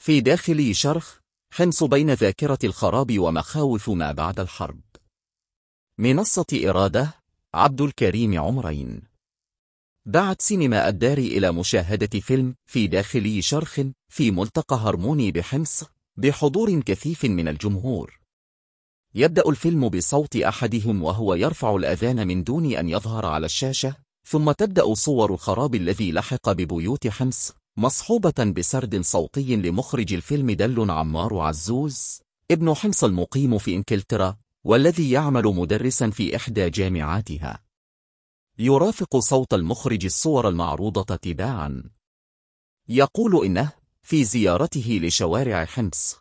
في داخل شرخ حمص بين ذاكرة الخراب ومخاوف ما بعد الحرب. منصة إرادة، عبد الكريم عمرين. دعت سينما الدار إلى مشاهدة فيلم في داخل شرخ في ملتقى هرموني بحمص بحضور كثيف من الجمهور. يبدأ الفيلم بصوت أحدهم وهو يرفع الأذان من دون أن يظهر على الشاشة، ثم تبدأ صور الخراب الذي لحق ببيوت حمص مصحوبة بسرد صوتي لمخرج الفيلم دل عمار عزوز، ابن حمص المقيم في إنجلترا والذي يعمل مدرسا في إحدى جامعاتها. يرافق صوت المخرج الصور المعروضة تباعا. يقول إنه في زيارته لشوارع حمص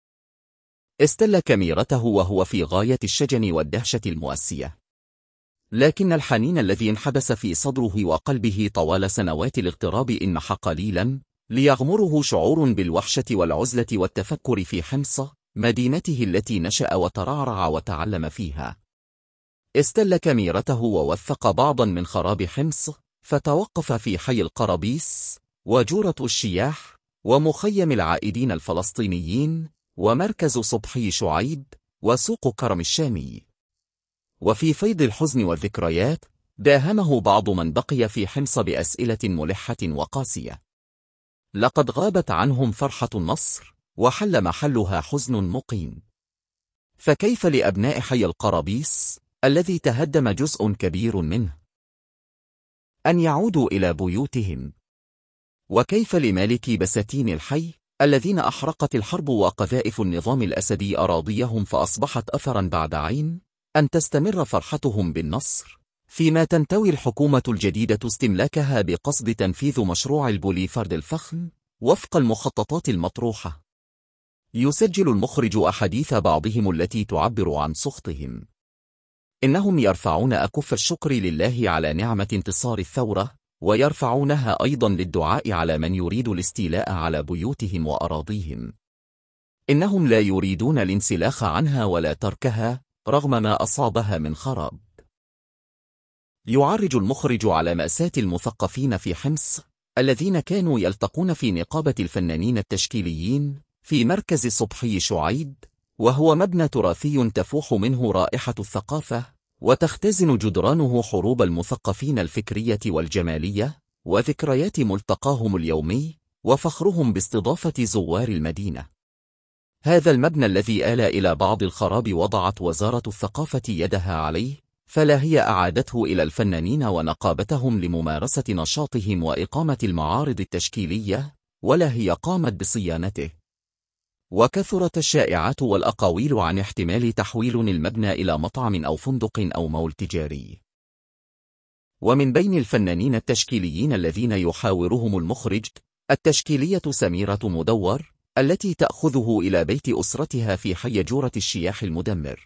استل كاميرته وهو في غاية الشجن والدهشة المؤسية، لكن الحنين الذي انحبس في صدره وقلبه طوال سنوات الاغتراب انمح قليلا ليغمره شعور بالوحشة والعزلة والتفكر في حمص، مدينته التي نشأ وترعرع وتعلم فيها. استل كاميرته ووثق بعضا من خراب حمص، فتوقف في حي القرابيس وجورة الشياح ومخيم العائدين الفلسطينيين ومركز صبحي شعيب وسوق كرم الشامي. وفي فيض الحزن والذكريات داهمه بعض من بقي في حمص بأسئلة ملحة وقاسية. لقد غابت عنهم فرحة النصر وحل محلها حزن مقيم. فكيف لأبناء حي القرابيس الذي تهدم جزء كبير منه أن يعودوا إلى بيوتهم؟ وكيف لمالكي بساتين الحي الذين أحرقت الحرب وقذائف النظام الأسدي أراضيهم فأصبحت أثرا بعد عين أن تستمر فرحتهم بالنصر، فيما تنتوي الحكومة الجديدة استملاكها بقصد تنفيذ مشروع البوليفارد الفخم وفق المخططات المطروحة؟ يسجل المخرج أحاديث بعضهم التي تعبر عن سخطهم. إنهم يرفعون أكف الشكر لله على نعمة انتصار الثورة، ويرفعونها أيضا للدعاء على من يريد الاستيلاء على بيوتهم وأراضيهم. إنهم لا يريدون الانسلاخ عنها ولا تركها رغم ما أصابها من خراب. يعرج المخرج على مأساة المثقفين في حمص الذين كانوا يلتقون في نقابة الفنانين التشكيليين في مركز صبحي شعيب، وهو مبنى تراثي تفوح منه رائحة الثقافة وتختزن جدرانه حروب المثقفين الفكرية والجمالية وذكريات ملتقاهم اليومي وفخرهم باستضافة زوار المدينة. هذا المبنى الذي آل إلى بعض الخراب وضعت وزارة الثقافة يدها عليه، فلا هي أعادته إلى الفنانين ونقابتهم لممارسة نشاطهم وإقامة المعارض التشكيلية، ولا هي قامت بصيانته. وكثرت الشائعات والأقاويل عن احتمال تحويل المبنى إلى مطعم أو فندق أو مول تجاري. ومن بين الفنانين التشكيليين الذين يحاورهم المخرج التشكيلية سميرة مدور التي تأخذه إلى بيت أسرتها في حي جورة الشياح المدمر،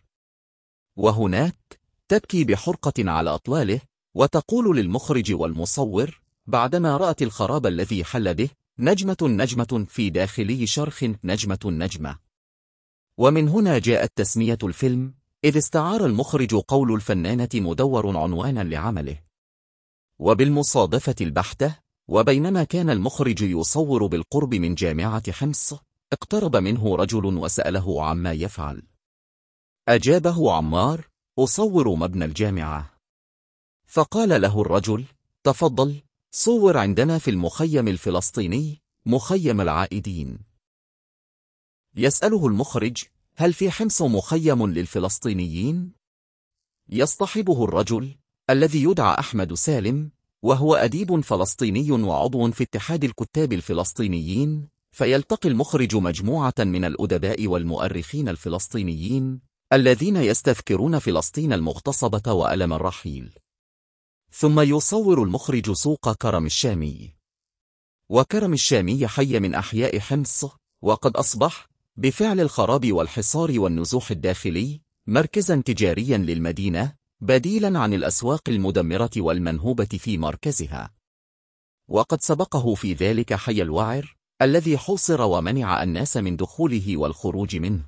وهناك تبكي بحرقة على أطلاله وتقول للمخرج والمصور بعدما رأت الخراب الذي حل به: نجمة نجمة في داخلي شرخ نجمة. ومن هنا جاءت تسمية الفيلم، إذ استعار المخرج قول الفنانة مدور عنوانا لعمله. وبالمصادفة البحتة، وبينما كان المخرج يصور بالقرب من جامعة حمص، اقترب منه رجل وسأله عما يفعل. أجابه عمار: أصور مبنى الجامعة. فقال له الرجل: تفضل صور عندنا في المخيم الفلسطيني، مخيم العائدين. يسأله المخرج: هل في حمص مخيم للفلسطينيين؟ يصطحبه الرجل الذي يدعى أحمد سالم، وهو أديب فلسطيني وعضو في اتحاد الكتاب الفلسطينيين، فيلتقي المخرج مجموعة من الأدباء والمؤرخين الفلسطينيين الذين يستذكرون فلسطين المغتصبة وألم الرحيل. ثم يصور المخرج سوق كرم الشامي. وكرم الشامي حي من أحياء حمص، وقد أصبح بفعل الخراب والحصار والنزوح الداخلي مركزا تجاريا للمدينة، بديلا عن الأسواق المدمرة والمنهوبة في مركزها. وقد سبقه في ذلك حي الوعر الذي حوصر ومنع الناس من دخوله والخروج منه،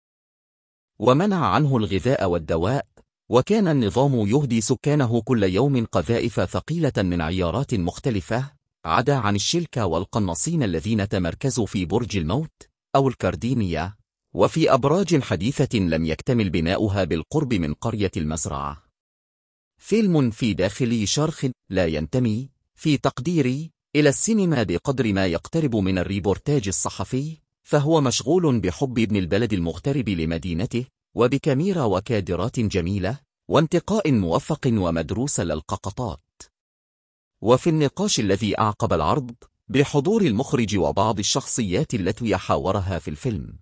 ومنع عنه الغذاء والدواء، وكان النظام يهدي سكانه كل يوم قذائف ثقيلة من عيارات مختلفة عدا عن الشلكة والقناصين الذين تمركزوا في برج الموت أو الكاردينية، وفي أبراج حديثة لم يكتمل بناؤها بالقرب من قرية المزرعة. فيلم في داخل شرخ لا ينتمي في تقديري إلى السينما بقدر ما يقترب من الريبورتاج الصحفي، فهو مشغول بحب ابن البلد المغترب لمدينته، وبكاميرا وكادرات جميلة وانتقاء موفق ومدروس للقطات. وفي النقاش الذي أعقب العرض بحضور المخرج وبعض الشخصيات التي حاورها في الفيلم،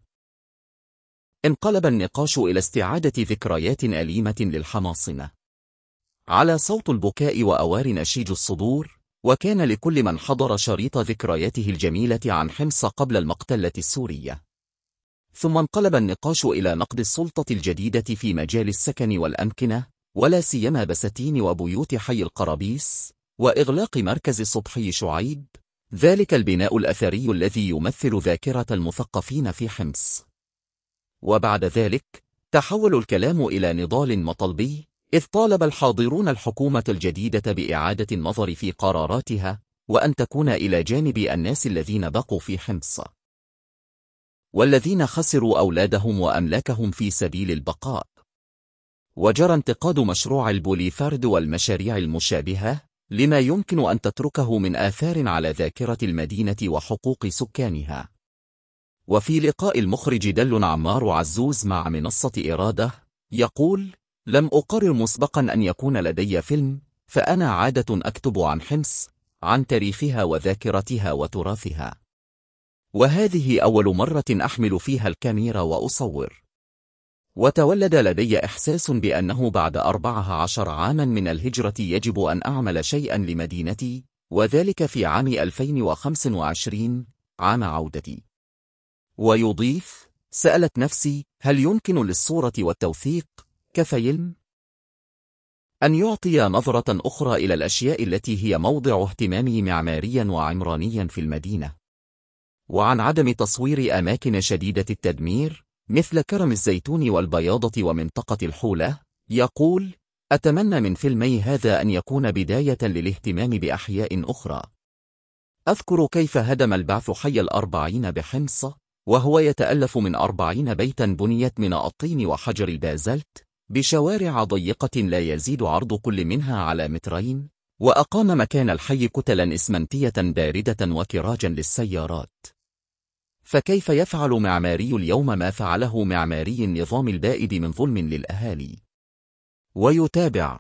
انقلب النقاش إلى استعادة ذكريات أليمة للحماصنة، على صوت البكاء وأوار نشيج الصدور، وكان لكل من حضر شريط ذكرياته الجميلة عن حمص قبل المقتلة السورية. ثم انقلب النقاش إلى نقد السلطة الجديدة في مجال السكن والأمكنة، ولا سيما بساتين وبيوت حي القرابيس، وإغلاق مركز صبحي شعيب، ذلك البناء الأثري الذي يمثل ذاكرة المثقفين في حمص. وبعد ذلك تحول الكلام إلى نضال مطلبي، إذ طالب الحاضرون الحكومة الجديدة بإعادة النظر في قراراتها، وأن تكون إلى جانب الناس الذين بقوا في حمص والذين خسروا أولادهم وأملاكهم في سبيل البقاء. وجرى انتقاد مشروع البوليفارد والمشاريع المشابهة لما يمكن أن تتركه من آثار على ذاكرة المدينة وحقوق سكانها. وفي لقاء المخرج دل عمار عزوز مع منصة إرادة يقول: لم أقرر مسبقا أن يكون لدي فيلم، فأنا عادة أكتب عن حمص، عن تاريخها وذاكرتها وتراثها، وهذه أول مرة أحمل فيها الكاميرا وأصور. وتولد لدي إحساس بأنه بعد 14 عاما من الهجرة يجب أن أعمل شيئا لمدينتي، وذلك في عام 2025 عام عودتي. ويضيف: سألت نفسي هل يمكن للصورة والتوثيق كفيلم أن يعطي نظرة أخرى إلى الأشياء التي هي موضع اهتمامي معماريا وعمرانيا في المدينة، وعن عدم تصوير أماكن شديدة التدمير مثل كرم الزيتون والبياضة ومنطقة الحولة. يقول: أتمنى من فيلمي هذا أن يكون بداية للاهتمام بأحياء أخرى. أذكر كيف هدم البعث حي الأربعين بحمص، وهو يتألف من 40 بيتا بنيت من الطين وحجر البازلت، بشوارع ضيقة لا يزيد عرض كل منها على 2 متر، وأقام مكان الحي كتلا إسمنتية باردة وكراجا للسيارات. فكيف يفعل معماري اليوم ما فعله معماري النظام البائد من ظلم للأهالي؟ ويتابع: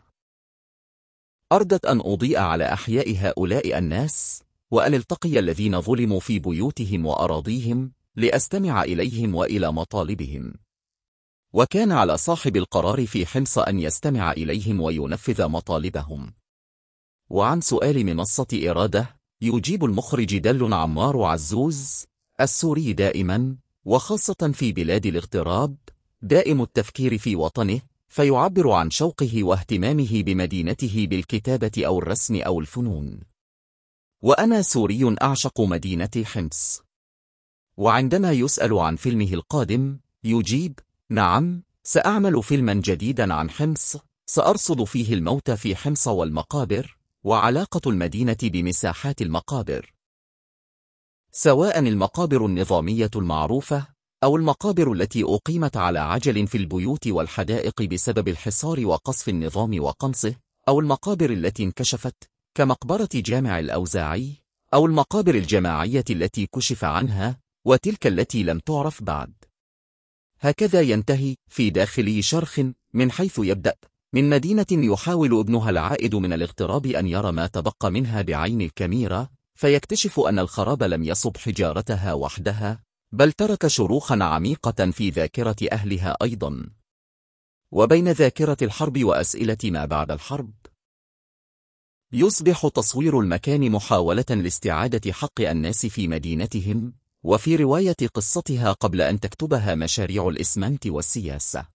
أردت أن أضيء على أحياء هؤلاء الناس، وأن التقي الذين ظلموا في بيوتهم وأراضيهم، لأستمع إليهم وإلى مطالبهم. وكان على صاحب القرار في حمص أن يستمع إليهم وينفذ مطالبهم. وعن سؤال منصة إرادة يجيب المخرج دل عمار عزوز: السوري دائما، وخاصة في بلاد الاغتراب، دائم التفكير في وطنه، فيعبر عن شوقه واهتمامه بمدينته بالكتابة أو الرسم أو الفنون. وأنا سوري أعشق مدينة حمص. وعندما يسأل عن فيلمه القادم يجيب: نعم، سأعمل فيلما جديدا عن حمص، سأرصد فيه الموت في حمص والمقابر، وعلاقة المدينة بمساحات المقابر، سواء المقابر النظامية المعروفة أو المقابر التي أقيمت على عجل في البيوت والحدائق بسبب الحصار وقصف النظام وقمصه، أو المقابر التي انكشفت كمقبرة جامع الأوزاعي، أو المقابر الجماعية التي كشف عنها، وتلك التي لم تعرف بعد. هكذا ينتهي في داخل شرخ من حيث يبدأ، من مدينة يحاول ابنها العائد من الاغتراب أن يرى ما تبقى منها بعين الكاميرا، فيكتشف أن الخراب لم يصب حجارتها وحدها، بل ترك شروخا عميقة في ذاكرة أهلها أيضا. وبين ذاكرة الحرب وأسئلة ما بعد الحرب، يصبح تصوير المكان محاولة لاستعادة حق الناس في مدينتهم، وفي رواية قصتها قبل أن تكتبها مشاريع الإسمنت والسياسة.